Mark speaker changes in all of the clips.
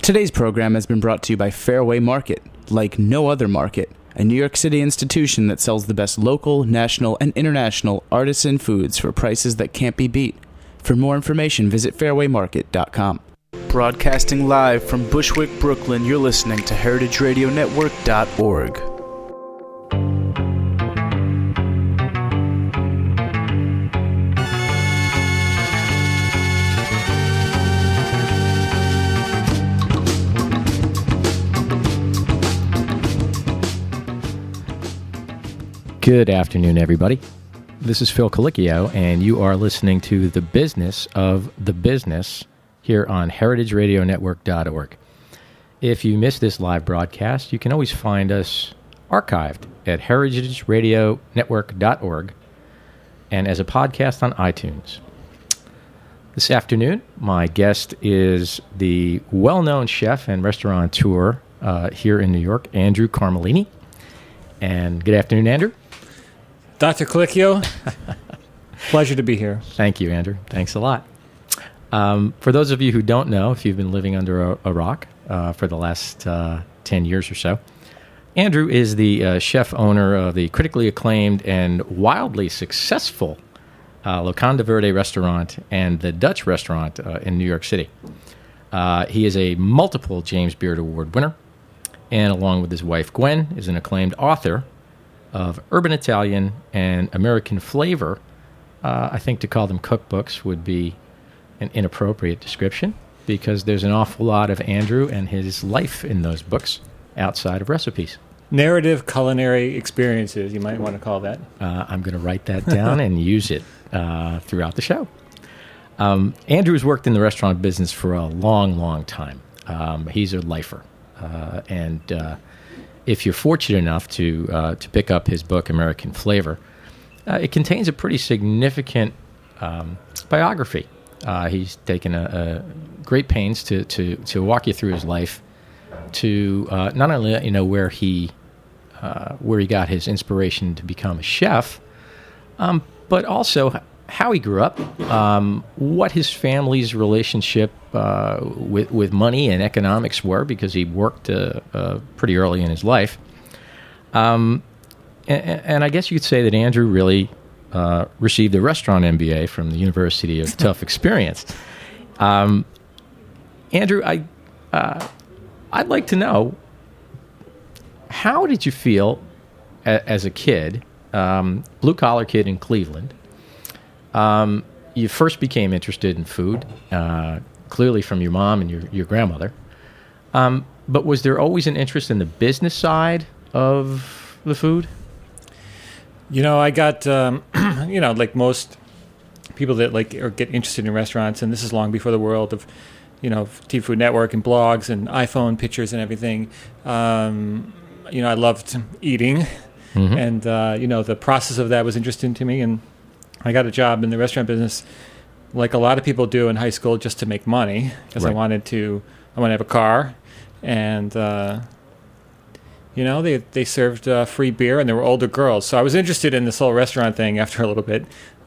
Speaker 1: Today's program has been brought to you by Fairway Market, like no other market, a New York City institution that sells the best local, national, and international artisan foods for prices that can't be beat. For more information, visit fairwaymarket.com. Broadcasting live from Bushwick, Brooklyn, you're listening to heritageradionetwork.org.
Speaker 2: Good afternoon, everybody. This is Phil Colicchio, and you are listening to The Business of the Business here on heritageradionetwork.org. If you missed this live broadcast, you can always find us archived at heritageradionetwork.org and as a podcast on iTunes. This afternoon, my guest is the well-known chef and restaurateur here in New York, Andrew Carmellini. And good afternoon, Andrew.
Speaker 3: Dr. Colicchio, pleasure to be here.
Speaker 2: Thank you, Andrew. Thanks a lot. For those of you who don't know, if you've been living under a rock for the last 10 years or so, Andrew is the chef-owner of the critically acclaimed and wildly successful Locanda Verde restaurant and the Dutch restaurant in New York City. He is a multiple James Beard Award winner, and along with his wife, Gwen, is an acclaimed author of urban Italian and American flavor. I think to call them cookbooks would be an inappropriate description because there's an awful lot of Andrew and his life in those books outside of recipes.
Speaker 3: Narrative culinary experiences, you might want to call that.
Speaker 2: I'm going to write that down and use it throughout the show. Andrew has worked in the restaurant business for a long, long time. He's a lifer. And if you're fortunate enough to pick up his book, American Flavor, it contains a pretty significant biography. He's taken a great pains to walk you through his life, to not only let you know where he got his inspiration to become a chef, but also how he grew up, what his family's relationship with money and economics were, because he worked pretty early in his life. And I guess you could say that Andrew really received a restaurant MBA from the University of Tough Experience. Andrew, I'd like to know, how did you feel as a kid, blue-collar kid in Cleveland? You first became interested in food, clearly from your mom and your grandmother. But was there always an interest in the business side of the food?
Speaker 3: You know, I got, like most people that or get interested in restaurants, and this is long before the world of, TV Food Network and blogs and iPhone pictures and everything. I loved eating, mm-hmm. and, the process of that was interesting to me, and I got a job in the restaurant business like a lot of people do in high school just to make money because right. I wanted to have a car, and they served free beer, and there were older girls, so I was interested in this whole restaurant thing after a little bit.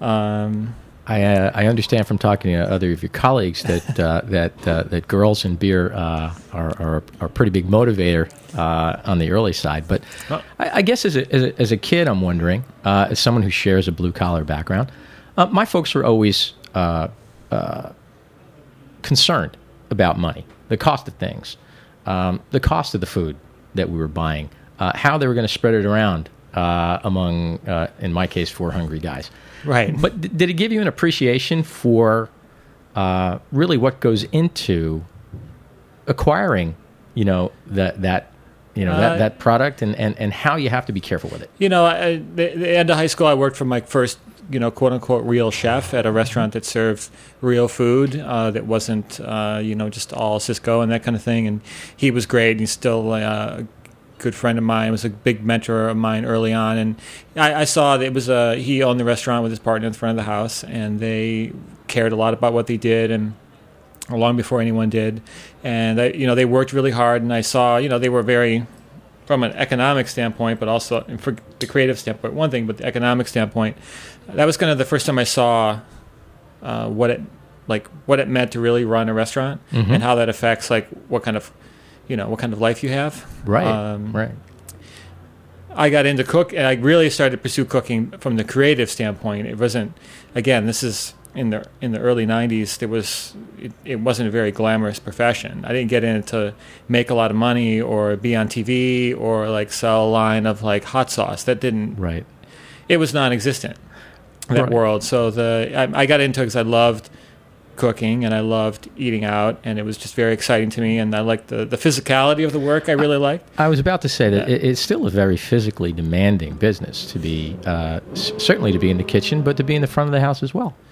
Speaker 2: I understand from talking to other of your colleagues that girls and beer are a pretty big motivator on the early side. But I guess as a kid, I'm wondering, as someone who shares a blue collar background, my folks were always concerned about money, the cost of things, the cost of the food that we were buying, how they were going to spread it around among, in my case, 4 hungry guys.
Speaker 3: Right.
Speaker 2: But did it give you an appreciation for really what goes into acquiring, that product and how you have to be careful with it?
Speaker 3: The end of high school, I worked for my first, quote unquote, real chef at a restaurant that served real food that wasn't, just all Cisco and that kind of thing. And he was great. He's still good friend of mine, was a big mentor of mine early on, and I saw that it was he owned the restaurant with his partner in front of the house, and they cared a lot about what they did, and long before anyone did, and they worked really hard, and I saw they were very, from an economic standpoint, but also for the creative standpoint, one thing, but the economic standpoint, that was kind of the first time I saw what it like what it meant to really run a restaurant and how that affects like what kind of life you have.
Speaker 2: Right. Right.
Speaker 3: I got into and I really started to pursue cooking from the creative standpoint. It wasn't, again, this is in the early 90s. It wasn't a very glamorous profession. I didn't get in it to make a lot of money or be on TV or like sell a line of like hot sauce. That didn't.
Speaker 2: Right.
Speaker 3: It was non-existent, that world. So I got into it because I loved cooking and I loved eating out, and it was just very exciting to me, and I liked the physicality of the work. I really liked.
Speaker 2: I was about to say that it's still a very physically demanding business to be certainly to be in the kitchen, but to be in the front of the house as well.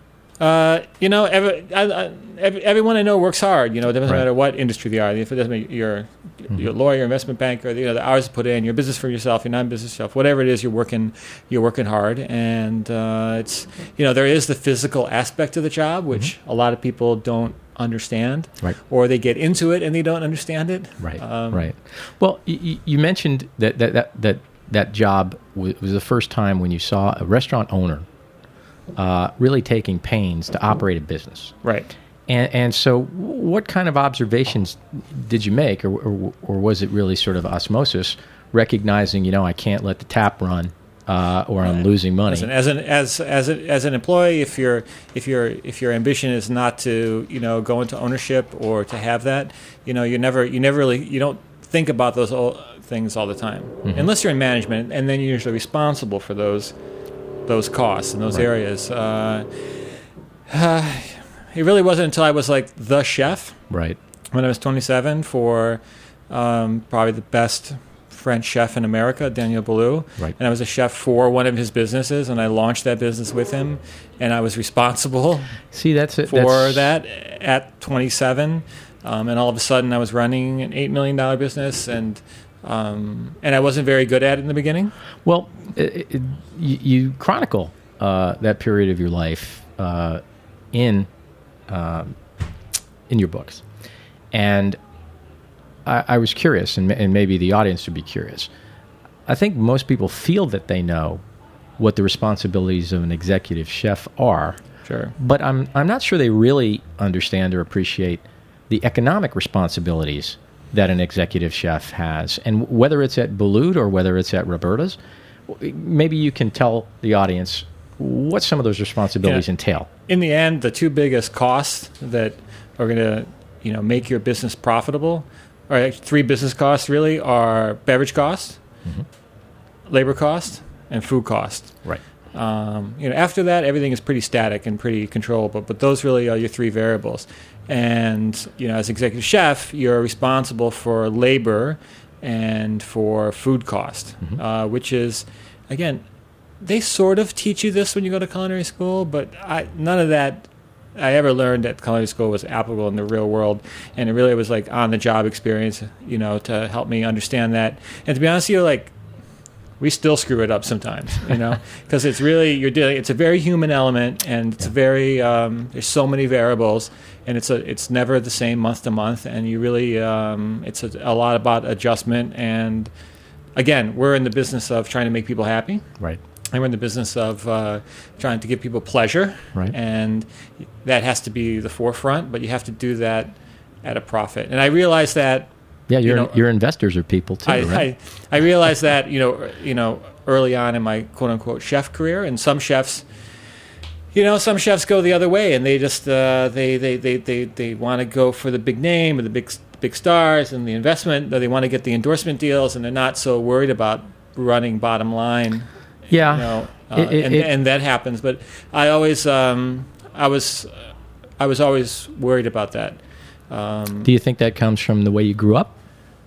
Speaker 3: Everyone I know works hard. It doesn't matter what industry they are. If it doesn't matter, you're a lawyer, investment banker, the hours to put in, your business for yourself, your non-business self, whatever it is, you're working hard. And it's there is the physical aspect of the job, which a lot of people don't understand,
Speaker 2: right?
Speaker 3: Or they get into it and they don't understand it,
Speaker 2: right? Right. Well, you mentioned that job was the first time when you saw a restaurant owner really taking pains to operate a business.
Speaker 3: Right.
Speaker 2: And so what kind of observations did you make, or was it really sort of osmosis, recognizing, I can't let the tap run, or I'm losing money?
Speaker 3: Listen, as an employee, if your ambition is not to, go into ownership or to have that, you don't think about those things all the time, unless you're in management, and then you're usually responsible for those costs in those areas. It really wasn't until I was like the chef,
Speaker 2: right,
Speaker 3: when I was 27, for probably the best French chef in America, Daniel Boulou.
Speaker 2: Right.
Speaker 3: And I was a chef for one of his businesses, and I launched that business with him, and I was responsible that at 27. And all of a sudden I was running an $8 million business, and I wasn't very good at it in the beginning.
Speaker 2: Well, you chronicle that period of your life in your books, and I was curious, and maybe the audience would be curious. I think most people feel that they know what the responsibilities of an executive chef are.
Speaker 3: Sure.
Speaker 2: But I'm not sure they really understand or appreciate the economic responsibilities that an executive chef has. And whether it's at Boulud or whether it's at Roberta's, maybe you can tell the audience what some of those responsibilities entail.
Speaker 3: In the end, the two biggest costs that are going to, make your business profitable, or three business costs really, are beverage cost, labor cost, and food cost.
Speaker 2: Right.
Speaker 3: After that, everything is pretty static and pretty controllable, but those really are your three variables. And, as executive chef, you're responsible for labor and for food cost, which is, again, they sort of teach you this when you go to culinary school, but none of that I ever learned at culinary school was applicable in the real world. And it really was like on-the-job experience, to help me understand that. And to be honest with you, we still screw it up sometimes, because it's really, it's a very human element, and it's very, there's so many variables, and it's never the same month to month, and you really, it's a lot about adjustment. And again, we're in the business of trying to make people happy.
Speaker 2: Right.
Speaker 3: And we're in the business of trying to give people pleasure.
Speaker 2: Right.
Speaker 3: And that has to be the forefront, but you have to do that at a profit. And I realize that.
Speaker 2: Yeah, your investors are people too, right?
Speaker 3: I realized that early on in my quote unquote chef career, and some chefs go the other way, and they just they want to go for the big name or the big stars and the investment, or they want to get the endorsement deals, and they're not so worried about running bottom line.
Speaker 2: Yeah,
Speaker 3: and that happens. But I always I was always worried about that.
Speaker 2: Do you think that comes from the way you grew up?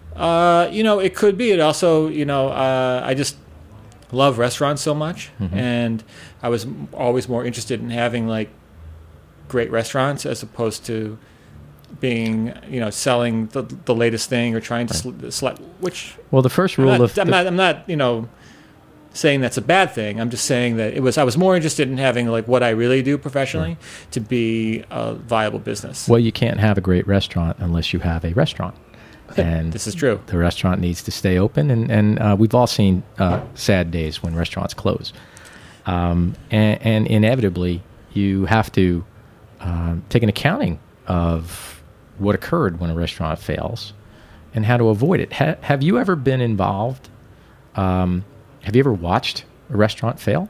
Speaker 3: It could be. It also, I just love restaurants so much, and I was always more interested in having great restaurants as opposed to being, selling the latest thing or trying to select which.
Speaker 2: Well, the first rule
Speaker 3: I'm not saying that's a bad thing. I'm just saying that I was more interested in having what I really do professionally to be a viable business.
Speaker 2: Well, you can't have a great restaurant unless you have a restaurant. And
Speaker 3: this is true.
Speaker 2: The restaurant needs to stay open, and we've all seen sad days when restaurants close. And inevitably, you have to take an accounting of what occurred when a restaurant fails and how to avoid it. Have you ever been involved? Have you ever watched a restaurant fail?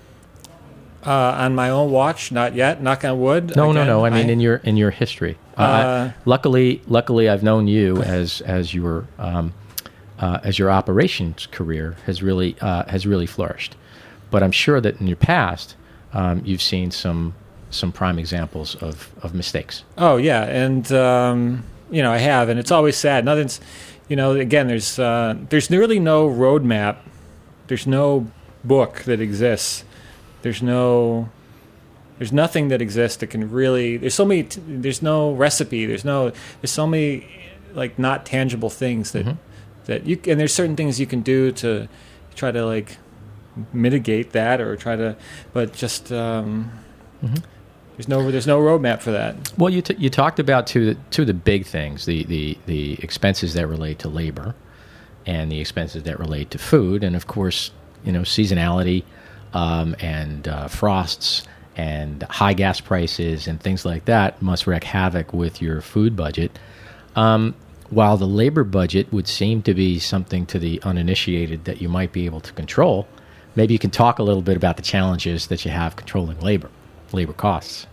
Speaker 3: On my own watch, not yet. Knock on wood.
Speaker 2: No. I mean, in your history. Luckily, I've known you as your operations career has really flourished. But I'm sure that in your past, you've seen some prime examples of mistakes.
Speaker 3: Oh yeah, and I have, and it's always sad. Nothing's, again, there's really no roadmap. There's no book that exists. There's nothing that exists that can really. There's so many. There's no recipe. There's so many like not tangible things that you. And there's certain things you can do to try to like mitigate that or try to, but just there's no roadmap for that.
Speaker 2: Well, you talked about two of the big things: the expenses that relate to labor, and the expenses that relate to food, and of course, seasonality. And frosts and high gas prices and things like that must wreak havoc with your food budget. While the labor budget would seem to be something to the uninitiated that you might be able to control, maybe you can talk a little bit about the challenges that you have controlling labor costs.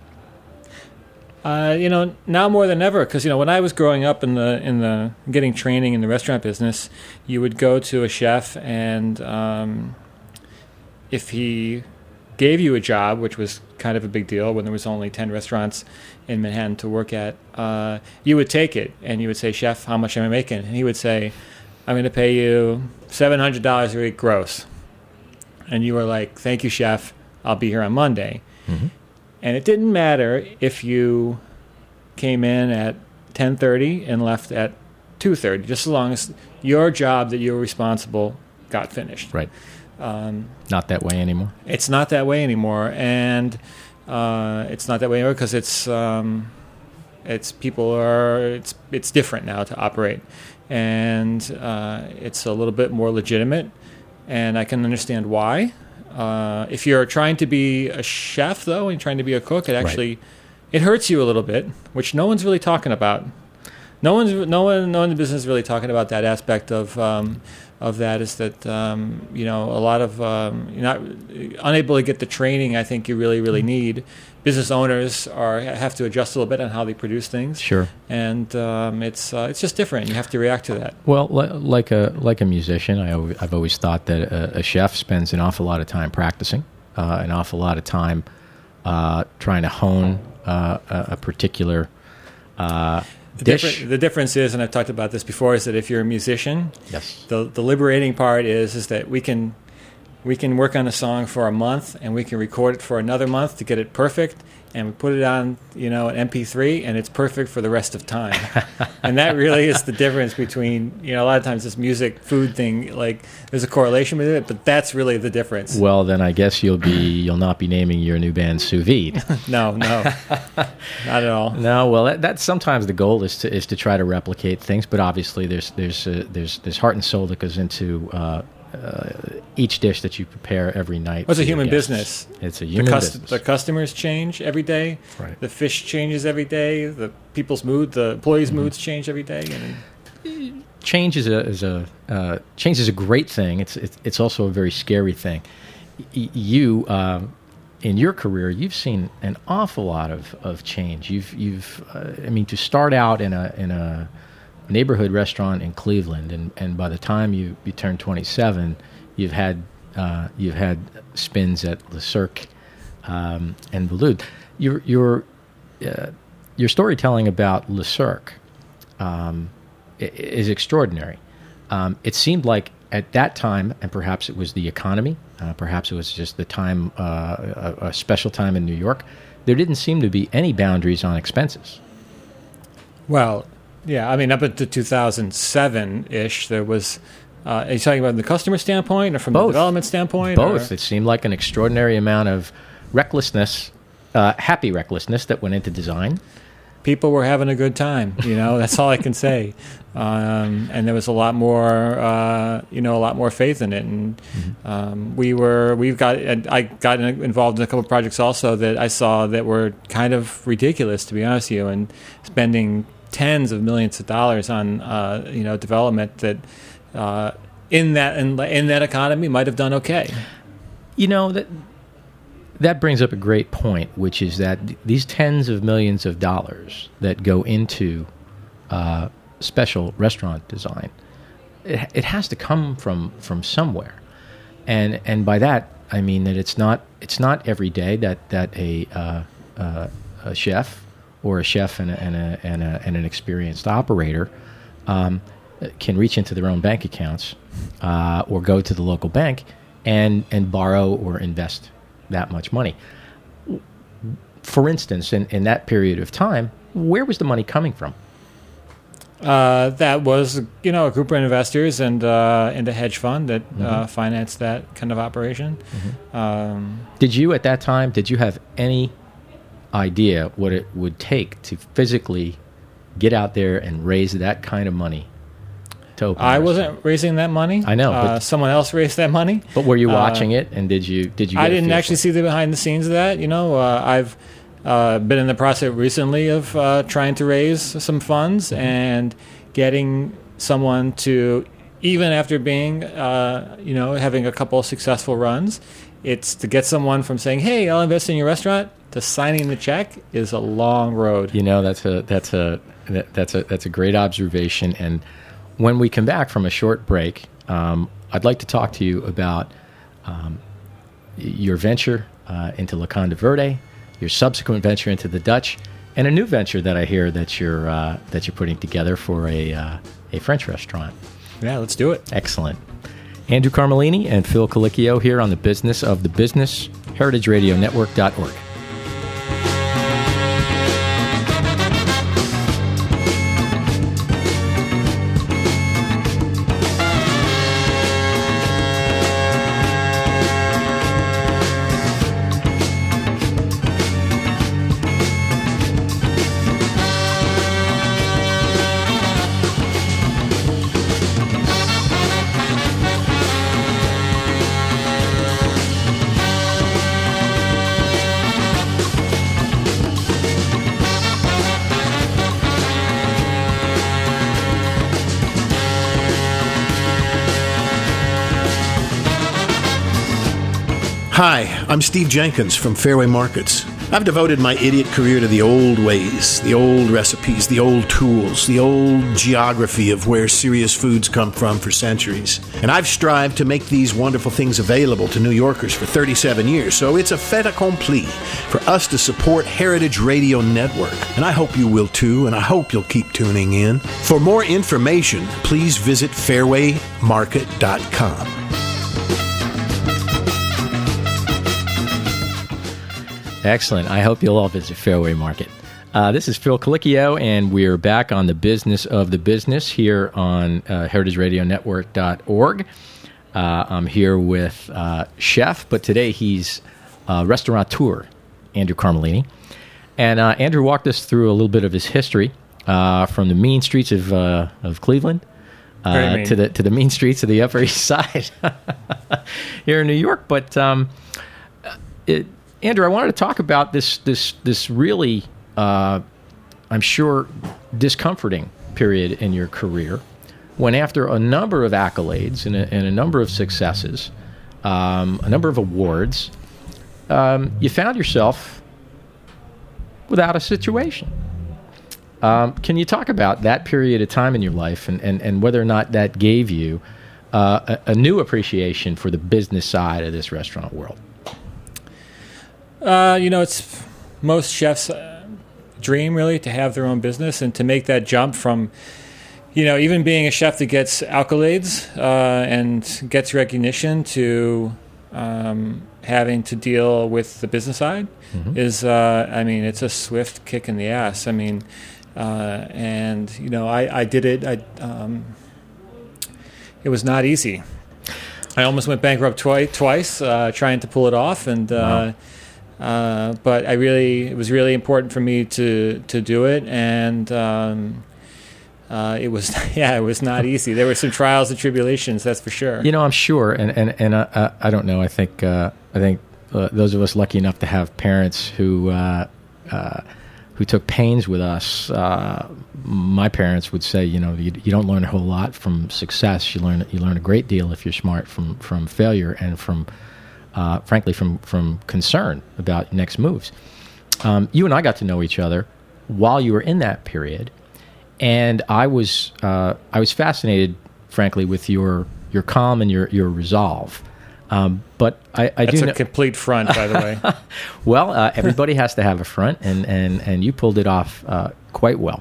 Speaker 3: Now more than ever, because when I was growing up in the getting training in the restaurant business, you would go to a chef and. If he gave you a job, which was kind of a big deal when there was only 10 restaurants in Manhattan to work at, you would take it and you would say, "Chef, how much am I making?" And he would say, "I'm going to pay you $700 a week gross." And you were like, "Thank you, chef. I'll be here on Monday." Mm-hmm. And it didn't matter if you came in at 10:30 and left at 2:30, just as long as your job that you were responsible got finished.
Speaker 2: Right. Not that way anymore.
Speaker 3: It's not that way anymore, and it's not that way anymore because it's different now to operate, and it's a little bit more legitimate, and I can understand why. If you're trying to be a chef, though, and trying to be a cook, it hurts you a little bit, which no one's really talking about. No one in the business is really talking about that aspect of that is that a lot of you're not unable to get the training I think you really need. Business owners have to adjust a little bit on how they produce things.
Speaker 2: Sure,
Speaker 3: and it's just different. You have to react to that.
Speaker 2: Well, like a musician, I've always thought that a chef spends an awful lot of time practicing, an awful lot of time trying to hone a particular.
Speaker 3: The difference is, and I've talked about this before, is that if you're a musician,
Speaker 2: yes,
Speaker 3: the liberating part is that we can work on a song for a month and we can record it for another month to get it perfect, and we put it on an MP3 and it's perfect for the rest of time. And that really is the difference between a lot of times this music food thing, like there's a correlation with it, but that's really the difference.
Speaker 2: Well, then I guess you'll not be naming your new band Sous Vide.
Speaker 3: No, not at all.
Speaker 2: No, well, that's sometimes the goal is to try to replicate things, but obviously there's heart and soul that goes into each dish that you prepare every night.
Speaker 3: Well, it's a human business.
Speaker 2: It's a human business.
Speaker 3: The customers change every day.
Speaker 2: Right.
Speaker 3: The fish changes every day. The people's mood, the employees' moods change every day.
Speaker 2: Change is a great thing. It's also a very scary thing. You in your career, you've seen an awful lot of change. To start out in a neighborhood restaurant in Cleveland, and by the time you turn 27, you've had spins at Le Cirque and Boulud. Your storytelling about Le Cirque is extraordinary. It seemed like at that time, and perhaps it was the economy, perhaps it was just the time, a special time in New York, there didn't seem to be any boundaries on expenses.
Speaker 3: Well, yeah, up until 2007-ish, there was... are you talking about from the customer standpoint or from the development standpoint?
Speaker 2: Both. It seemed like an extraordinary amount of recklessness, happy recklessness that went into design.
Speaker 3: people were having a good time. That's all I can say. And there was a lot more faith in it. And I got involved in a couple of projects also that I saw that were kind of ridiculous, to be honest with you, and spending tens of millions of dollars on development that in that economy might have done okay.
Speaker 2: That brings up a great point, which is that these tens of millions of dollars that go into special restaurant design, it has to come from somewhere, and by that I mean that it's not every day that a chef or a chef and an experienced operator can reach into their own bank accounts or go to the local bank and borrow or invest that much money. For instance, in that period of time, where was the money coming from?
Speaker 3: That was, a group of investors and a hedge fund that financed that kind of operation.
Speaker 2: Did you, at that time, have any idea what it would take to physically get out there and raise that kind of money to open?
Speaker 3: I wasn't raising that money.
Speaker 2: I know, but
Speaker 3: someone else raised that money.
Speaker 2: But were you watching it, and did you? Get
Speaker 3: I didn't actually see the behind the scenes of that. I've been in the process recently of trying to raise some funds and getting someone to, even after being, having a couple of successful runs, it's to get someone from saying, "Hey, I'll invest in your restaurant," to signing the check is a long road.
Speaker 2: That's a great observation. And when we come back from a short break, I'd like to talk to you about your venture into La Conda Verde, your subsequent venture into the Dutch, and a new venture that I hear that you're putting together for a French restaurant.
Speaker 3: Yeah, let's do it.
Speaker 2: Excellent. Andrew Carmellini and Phil Colicchio here on the Business of the Business, heritageradionetwork.org.
Speaker 4: Hi, I'm Steve Jenkins from Fairway Markets. I've devoted my idiot career to the old ways, the old recipes, the old tools, the old geography of where serious foods come from for centuries. And I've strived to make these wonderful things available to New Yorkers for 37 years, so it's a fait accompli for us to support Heritage Radio Network. And I hope you will too, and I hope you'll keep tuning in. For more information, please visit fairwaymarket.com.
Speaker 2: Excellent. I hope you'll all visit Fairway Market. This is Phil Colicchio, and we're back on the Business of the Business here on heritageradionetwork.org. I'm here with chef, but today he's restaurateur, Andrew Carmellini. And Andrew walked us through a little bit of his history from the mean streets of Cleveland to the mean streets of the Upper East Side here in New York. But Andrew, I wanted to talk about this really, I'm sure, discomforting period in your career when, after a number of accolades and a number of successes, a number of awards, you found yourself without a situation. Can you talk about that period of time in your life and whether or not that gave you a new appreciation for the business side of this restaurant world?
Speaker 3: It's most chefs' dream, really, to have their own business and to make that jump from, even being a chef that gets accolades and gets recognition to having to deal with the business side is, it's a swift kick in the ass. I did it. It was not easy. I almost went bankrupt twice trying to pull it off, and
Speaker 2: wow.
Speaker 3: But it was really important for me to do it, and it was not easy. There were some trials and tribulations, that's for sure.
Speaker 2: I'm sure, and I don't know. I think those of us lucky enough to have parents who took pains with us. My parents would say, you don't learn a whole lot from success. You learn a great deal if you're smart from failure and frankly from concern about next moves. You and I got to know each other while you were in that period, and I was fascinated, frankly, with your calm and your resolve. But I
Speaker 3: That's
Speaker 2: do
Speaker 3: a complete front, by the way.
Speaker 2: Well, everybody has to have a front, and you pulled it off quite well.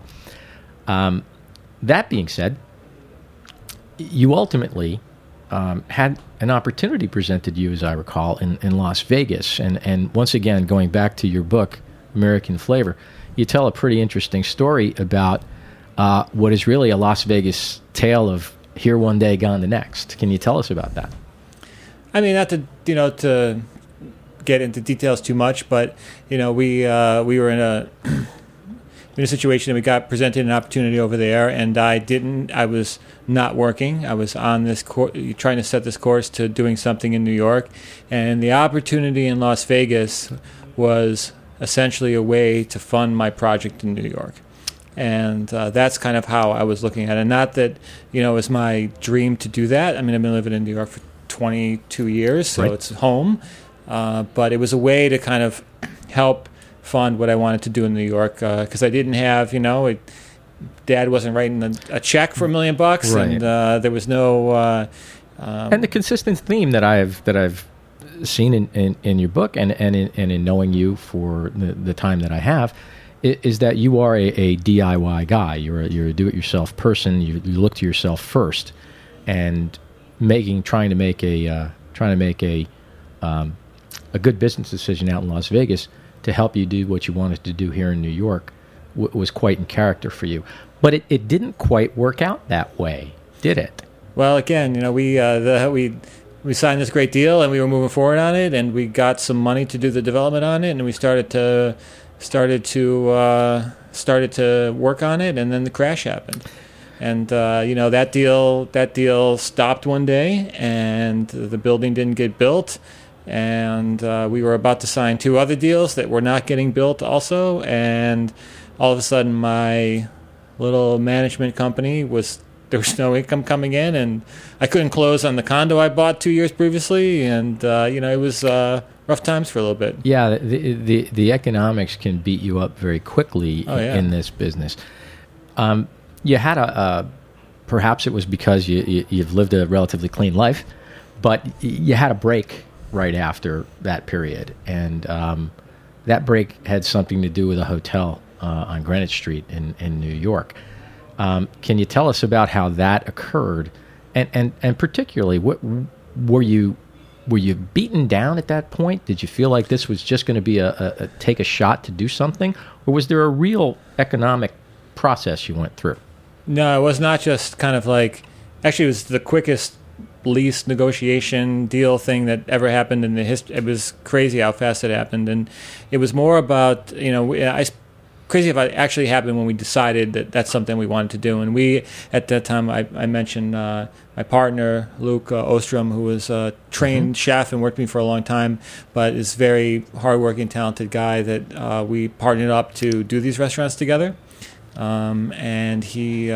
Speaker 2: That being said, you ultimately had an opportunity presented you, as I recall, in Las Vegas. And once again, going back to your book, American Flavor, you tell a pretty interesting story about what is really a Las Vegas tale of here one day, gone the next. Can you tell us about that?
Speaker 3: I mean, not to get into details too much, but we were in a situation that we got presented an opportunity over there, and I was not working. I was on this trying to set this course to doing something in New York, and the opportunity in Las Vegas was essentially a way to fund my project in New York. And that's kind of how I was looking at it. Not that, it was my dream to do that. I mean, I've been living in New York for 22 years, so It's home. But it was a way to kind of help fund what I wanted to do in New York, because I didn't have, Dad wasn't writing a check for $1 million,
Speaker 2: right.
Speaker 3: And there was no.
Speaker 2: And the consistent theme that I've seen in your book and in knowing you for the time that I have is that you are a DIY guy. You're a do-it-yourself person. You look to yourself first, and trying to make a good business decision out in Las Vegas to help you do what you wanted to do here in New York was quite in character for you. But it didn't quite work out that way, did it?
Speaker 3: Well, again, we signed this great deal, and we were moving forward on it, and we got some money to do the development on it, and we started to work on it, and then the crash happened. And that deal stopped one day, and the building didn't get built, and we were about to sign 2 other deals that were not getting built also, and all of a sudden my little management company there was no income coming in, and I couldn't close on the condo I bought 2 years previously, and it was rough times for a little bit.
Speaker 2: Yeah, the economics can beat you up very quickly in this business. You had perhaps it was because you've lived a relatively clean life, but you had a break right after that period, and that break had something to do with a hotel on Greenwich Street in New York. Can you tell us about how that occurred, and particularly were you beaten down at that point? Did you feel like this was just going to be a take a shot to do something, or was there a real economic process you went through?
Speaker 3: No, it was not just kind of like, actually it was the quickest lease negotiation deal thing that ever happened in the history. It was crazy how fast it happened, and it was more about, crazy if it actually happened when we decided that that's something we wanted to do. And we, at that time, I mentioned my partner, Luke Ostrom, who was a trained chef and worked with me for a long time, but is very hardworking, talented guy that we partnered up to do these restaurants together. And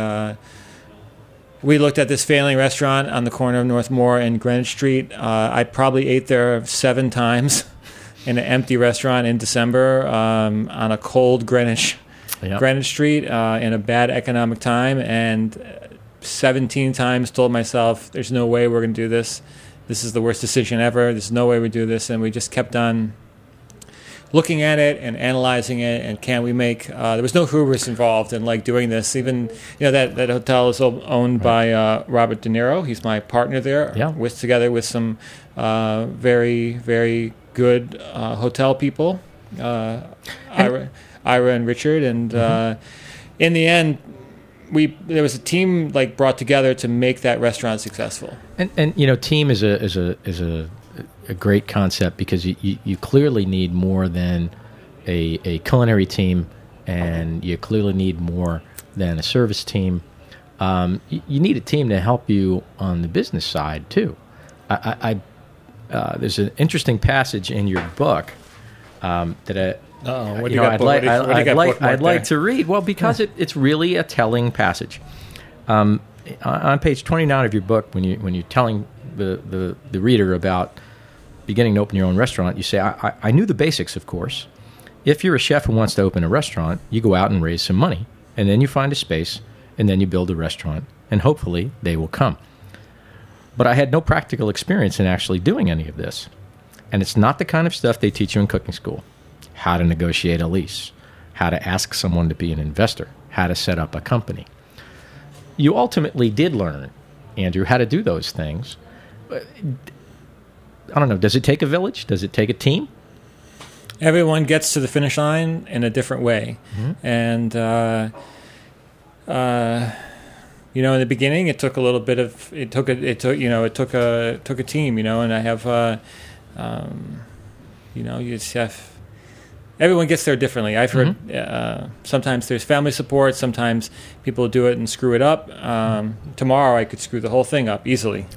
Speaker 3: we looked at this failing restaurant on the corner of Northmore and Greenwich Street. I probably ate there 7 times in an empty restaurant in December on a cold Greenwich Street in a bad economic time, and 17 times told myself, there's no way we're going to do this. This is the worst decision ever. There's no way we do this. And we just kept on looking at it and analyzing it, and can we make there was no hubris involved in doing this. Even that hotel is owned by Robert De Niro. He's my partner there. Together with some very, very good hotel people, Ira and Richard, and in the end there was a team brought together to make that restaurant successful.
Speaker 2: And team is a a great concept because you clearly need more than a culinary team, and you clearly need more than a service team. You need a team to help you on the business side too. There's an interesting passage in your book that I'd like to read. Well, because it's really a telling passage. On page 29 of your book, when you're telling the reader about beginning to open your own restaurant, you say, I knew the basics, of course. If you're a chef who wants to open a restaurant, you go out and raise some money, and then you find a space, and then you build a restaurant, and hopefully they will come. But I had no practical experience in actually doing any of this. And it's not the kind of stuff they teach you in cooking school. How to negotiate a lease, how to ask someone to be an investor, how to set up a company. You ultimately did learn, Andrew, how to do those things. I don't know, does it take a village? Does it take a team?
Speaker 3: Everyone gets to the finish line in a different way. Mm-hmm. And, in the beginning, it took a little bit of, it took a team, and I have, you just have, everyone gets there differently. I've heard sometimes there's family support, sometimes people do it and screw it up. Tomorrow I could screw the whole thing up easily,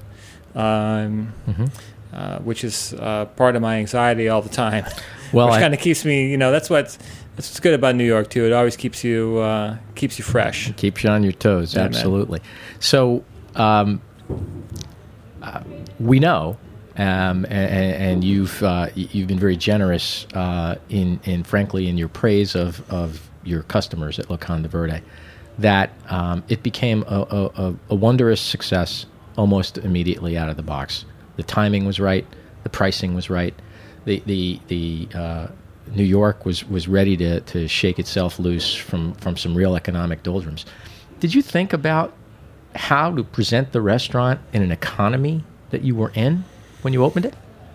Speaker 3: which is part of my anxiety all the time. Well, which kind of keeps me, that's what's good about New York too. It always keeps you fresh.
Speaker 2: Keeps you on your toes, yeah, absolutely. Man. So we know. And you've been very generous in frankly in your praise of your customers at Locanda Verde, that it became a wondrous success almost immediately out of the box. The timing was right, the pricing was right, the New York was ready to shake itself loose from some real economic doldrums. Did you think about how to present the restaurant in an economy that you were in when you opened it?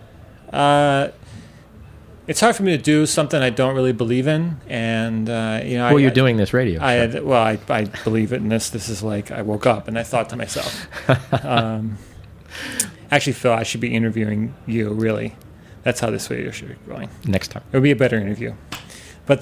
Speaker 3: It's hard for me to do something I don't really believe in, and
Speaker 2: you're doing this radio show.
Speaker 3: I believe it in this. This is like I woke up and I thought to myself, actually, Phil, I should be interviewing you. Really, that's how this radio should be going.
Speaker 2: Next time,
Speaker 3: it would be a better interview. But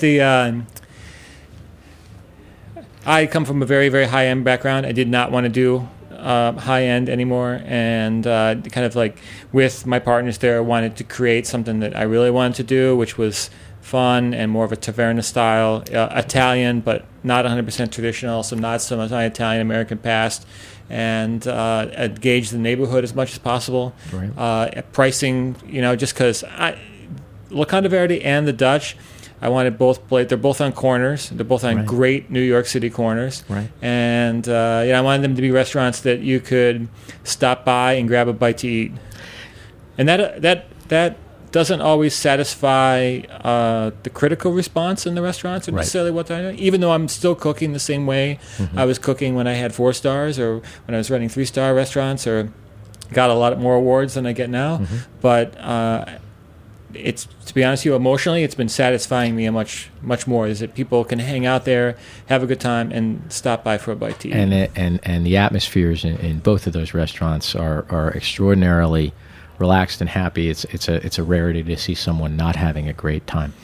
Speaker 3: I come from a very, very high end background. I did not want to do high end anymore, and kind of like with my partners there, wanted to create something that I really wanted to do, which was fun and more of a taverna style, Italian, but not 100% traditional, so not so much my Italian American past, and engage the neighborhood as much as possible. Right. Pricing, just because Locanda Verde and the Dutch, I wanted both plate. They're both on corners. They're both on great New York City corners. Right. And I wanted them to be restaurants that you could stop by and grab a bite to eat. And that doesn't always satisfy the critical response in the restaurants, or necessarily what I do. Even though I'm still cooking the same way I was cooking when I had 4 stars, or when I was running 3-star restaurants, or got a lot more awards than I get now. But it's, to be honest with you, emotionally, it's been satisfying me much more. Is that people can hang out there, have a good time, and stop by for a bite to eat.
Speaker 2: And the atmospheres in both of those restaurants are extraordinarily relaxed and happy. It's a rarity to see someone not having a great time.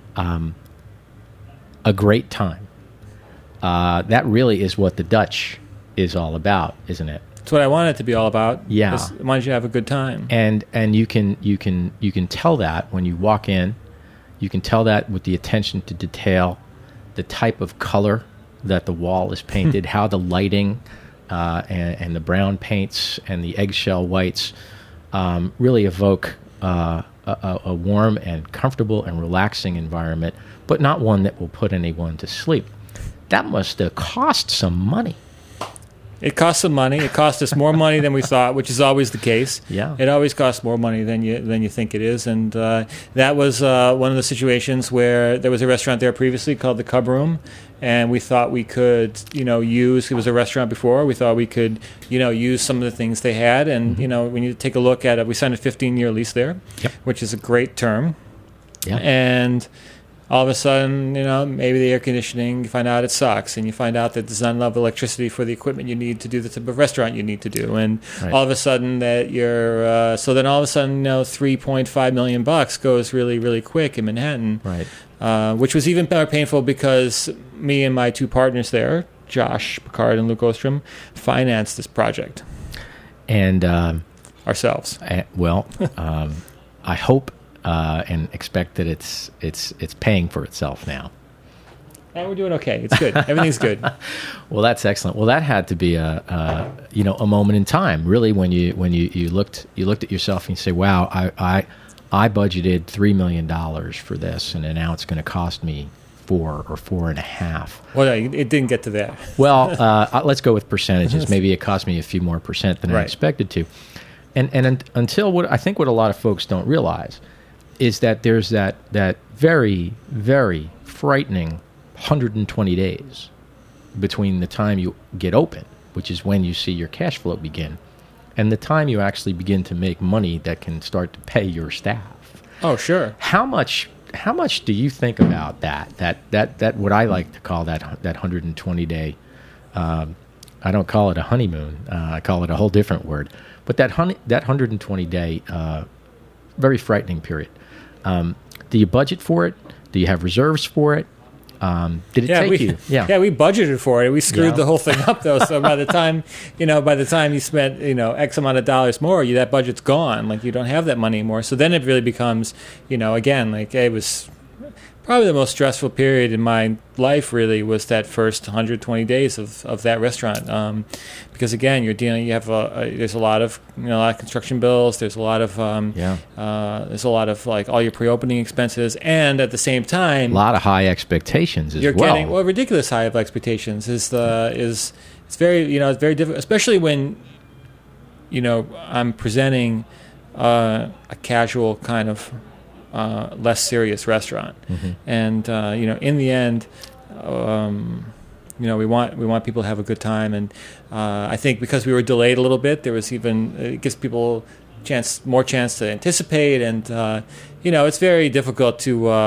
Speaker 2: A great time. That really is what the Dutch is all about, isn't it?
Speaker 3: That's what I want it to be all about.
Speaker 2: Yeah,
Speaker 3: I want you to have a good time.
Speaker 2: And you can tell that when you walk in. You can tell that with the attention to detail, the type of color that the wall is painted, how the lighting and the brown paints and the eggshell whites really evoke a warm and comfortable and relaxing environment, but not one that will put anyone to sleep. That must have cost some money.
Speaker 3: It cost some money. It cost us more money than we thought, which is always the case.
Speaker 2: Yeah.
Speaker 3: It always costs more money than you think it is. And that was one of the situations where there was a restaurant there previously called the Cub Room, and we thought we could, use, it was a restaurant before, we thought we could, use some of the things they had. And, we need to take a look at it. We signed a 15-year lease there, which is a great term.
Speaker 2: Yeah.
Speaker 3: And all of a sudden, maybe the air conditioning, you find out it sucks, and you find out that there's not enough electricity for the equipment you need to do the type of restaurant you need to do, and
Speaker 2: Right.
Speaker 3: all of a sudden that you're, so then all of a sudden, $3.5 million goes really, really quick in Manhattan,
Speaker 2: Right.
Speaker 3: which was even more painful because me and my two partners there, Josh Picard and Luke Ostrom, financed this project
Speaker 2: And
Speaker 3: ourselves.
Speaker 2: I hope and expect that it's paying for itself now.
Speaker 3: And we're doing okay. It's good. Everything's good.
Speaker 2: Well, that's excellent. Well, that had to be a moment in time, really, when you looked at yourself and you say, "Wow, I budgeted $3 million for this, and now it's going to cost me $4 or $4.5."
Speaker 3: Well, it didn't get to that.
Speaker 2: Well, let's go with percentages. Maybe it cost me a few more percent than I
Speaker 3: Right.
Speaker 2: expected to. And until what a lot of folks don't realize is that there's that very, very frightening 120 days between the time you get open, which is when you see your cash flow begin, and the time you actually begin to make money that can start to pay your staff.
Speaker 3: Oh, sure.
Speaker 2: How much do you think about that what I like to call that 120 day, I don't call it a honeymoon, I call it a whole different word, but that 120 day very frightening period. Do you budget for it? Do you have reserves for it? Did it take you?
Speaker 3: Yeah, we budgeted for it. We screwed
Speaker 2: Yeah.
Speaker 3: the whole thing up though. So by the time you spent X amount of dollars more, that budget's gone. Like you don't have that money anymore. So then it really becomes, again, like it was probably the most stressful period in my life. Really, was that first 120 days of that restaurant. Because again, there's a lot of construction bills. There's a lot of there's a lot of like all your pre-opening expenses, and at the same time,
Speaker 2: A lot of high expectations as
Speaker 3: you're
Speaker 2: well.
Speaker 3: getting ridiculous high of expectations. It's very it's very difficult, especially when I'm presenting a casual kind of less serious restaurant, and in the end. We want people to have a good time, and I think because we were delayed a little bit, there was it gives people more chance to anticipate, and it's very difficult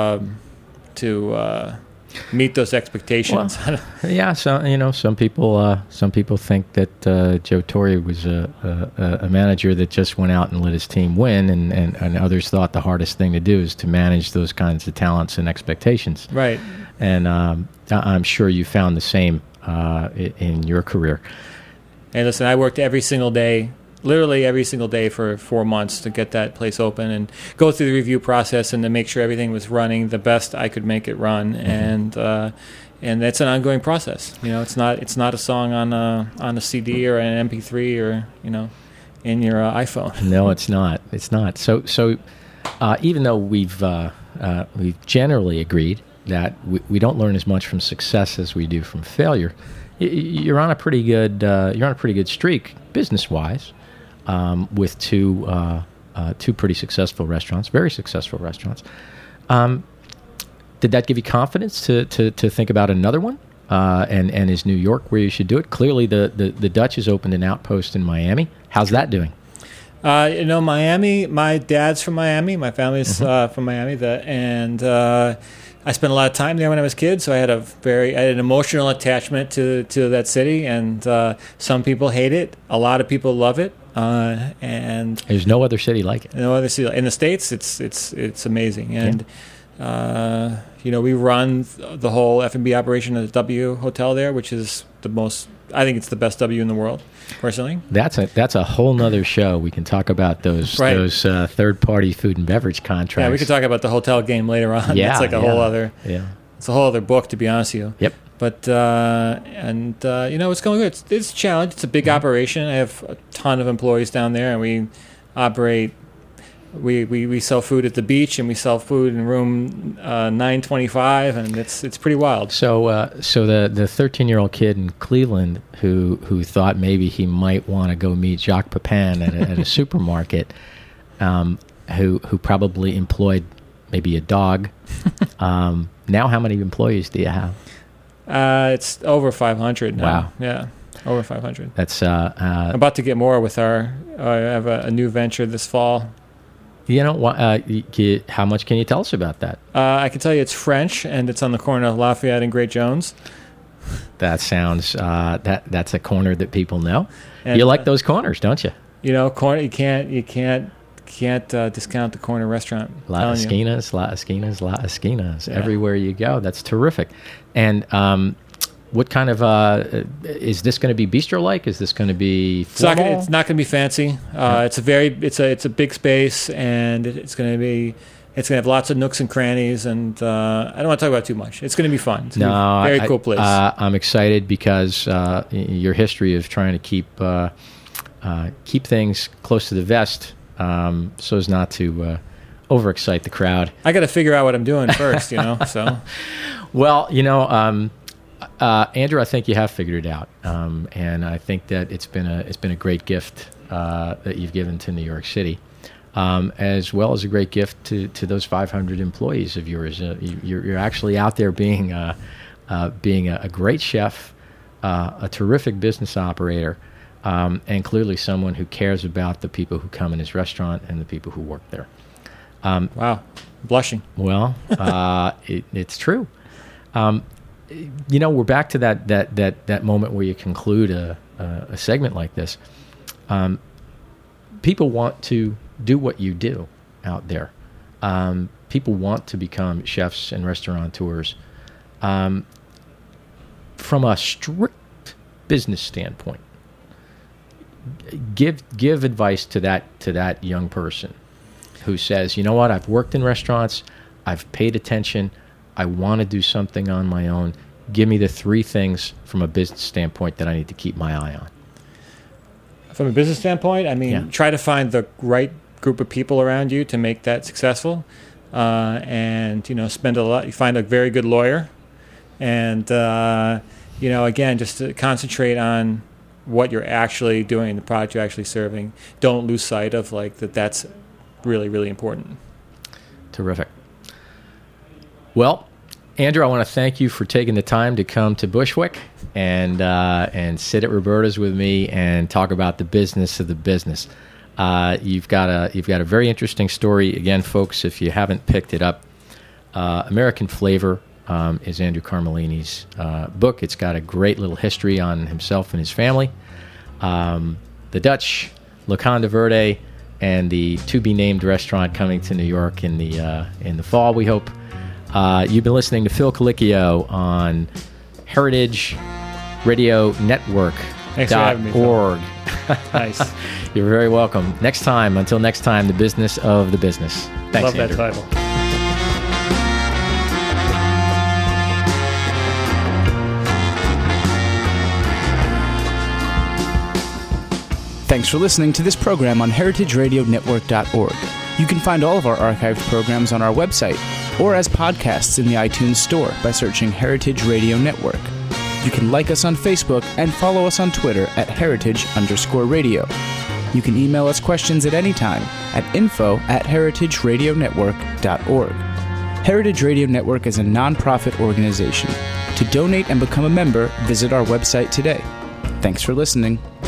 Speaker 3: to meet those expectations.
Speaker 2: Yeah, so some people think that Joe Torre was a manager that just went out and let his team win, and others thought the hardest thing to do is to manage those kinds of talents and expectations.
Speaker 3: Right.
Speaker 2: And I'm sure you found the same in your career.
Speaker 3: And listen, I worked literally every single day for 4 months to get that place open and go through the review process and to make sure everything was running the best I could make it run. And that's an ongoing process. It's not a song on a CD or an MP3 or in your iPhone.
Speaker 2: No, it's not. It's not. So even though we've generally agreed that we don't learn as much from success as we do from failure, you're on a pretty good streak business-wise, with two pretty successful restaurants, very successful restaurants. Did that give you confidence to think about another one? And is New York where you should do it? Clearly, the Dutch has opened an outpost in Miami. How's that doing?
Speaker 3: Miami. My dad's from Miami. My family's from Miami. I spent a lot of time there when I was a kid, so I had an emotional attachment to that city. And some people hate it. A lot of people love it. And
Speaker 2: there's no other city like it.
Speaker 3: No other city in the States. It's amazing. And we run the whole F&B operation at the W Hotel there, which is I think it's the best W in the world, personally.
Speaker 2: That's a whole nother show. We can talk about those third-party food and beverage contracts.
Speaker 3: Yeah, we could talk about the hotel game later on.
Speaker 2: Yeah,
Speaker 3: it's like a whole other.
Speaker 2: Yeah,
Speaker 3: it's a whole other book, to be honest with you.
Speaker 2: Yep.
Speaker 3: But it's going good. It's a challenge. It's a big operation. I have a ton of employees down there, and we operate. We sell food at the beach, and we sell food in room 925, and it's pretty wild. So
Speaker 2: the 13-year-old kid in Cleveland who thought maybe he might want to go meet Jacques Pepin at a supermarket, who probably employed maybe a dog. Now, how many employees do you have?
Speaker 3: It's over 500 now.
Speaker 2: Wow.
Speaker 3: Yeah, over 500.
Speaker 2: That's
Speaker 3: I'm about to get more with I have a new venture this fall.
Speaker 2: How much can you tell us about that?
Speaker 3: I can tell you it's French, and it's on the corner of Lafayette and Great Jones.
Speaker 2: That sounds that's a corner that people know.
Speaker 3: And,
Speaker 2: you like those corners, don't you?
Speaker 3: Corner. You can't discount the corner restaurant.
Speaker 2: La Esquinas.
Speaker 3: Yeah.
Speaker 2: Everywhere you go, that's terrific. And what kind of is this going to be bistro-like? Is this going to be formal?
Speaker 3: It's not going to be fancy. It's a big space, and it's going to have lots of nooks and crannies. And I don't want to talk about it too much. It's going to be fun. It's going to be a very cool place.
Speaker 2: I'm excited because your history of trying to keep things close to the vest, so as not to overexcite the crowd.
Speaker 3: I got to figure out what I'm doing first, So,
Speaker 2: well, Andrew, I think you have figured it out, and I think that it's been a great gift that you've given to New York City, as well as a great gift to those 500 employees of yours. You're actually out there being a great chef, a terrific business operator, and clearly someone who cares about the people who come in his restaurant and the people who work there.
Speaker 3: Wow, blushing.
Speaker 2: Well, it's true. We're back to that moment where you conclude a segment like this. People want to do what you do out there. People want to become chefs and restaurateurs. From a strict business standpoint, give advice to that young person who says, you know what, I've worked in restaurants, I've paid attention, I want to do something on my own. Give me the 3 things from a business standpoint that I need to keep my eye on.
Speaker 3: From a business standpoint, try to find the right group of people around you to make that successful, and spend a lot. You find a very good lawyer, and again, just to concentrate on what you're actually doing, the product you're actually serving. Don't lose sight of that's really, really important.
Speaker 2: Terrific. Well, Andrew, I want to thank you for taking the time to come to Bushwick and sit at Roberta's with me and talk about the business of the business. You've got a very interesting story. Again, folks, if you haven't picked it up, American Flavor is Andrew Carmellini's book. It's got a great little history on himself and his family. The Dutch, Locanda Verde, and the to-be-named restaurant coming to New York in the fall, we hope. You've been listening to Phil Colicchio on Heritage Radio Network.
Speaker 3: Thanks for having me, Phil. Nice.
Speaker 2: You're very welcome. Until next time, the business of the business. Thanks,
Speaker 3: Love
Speaker 2: Andrew.
Speaker 3: that title.
Speaker 1: Thanks for listening to this program on heritageradionetwork.org. You can find all of our archived programs on our website or as podcasts in the iTunes Store by searching Heritage Radio Network. You can like us on Facebook and follow us on Twitter at @heritage_radio. You can email us questions at any time at info@heritageradionetwork.org. Heritage Radio Network is a nonprofit organization. To donate and become a member, visit our website today. Thanks for listening.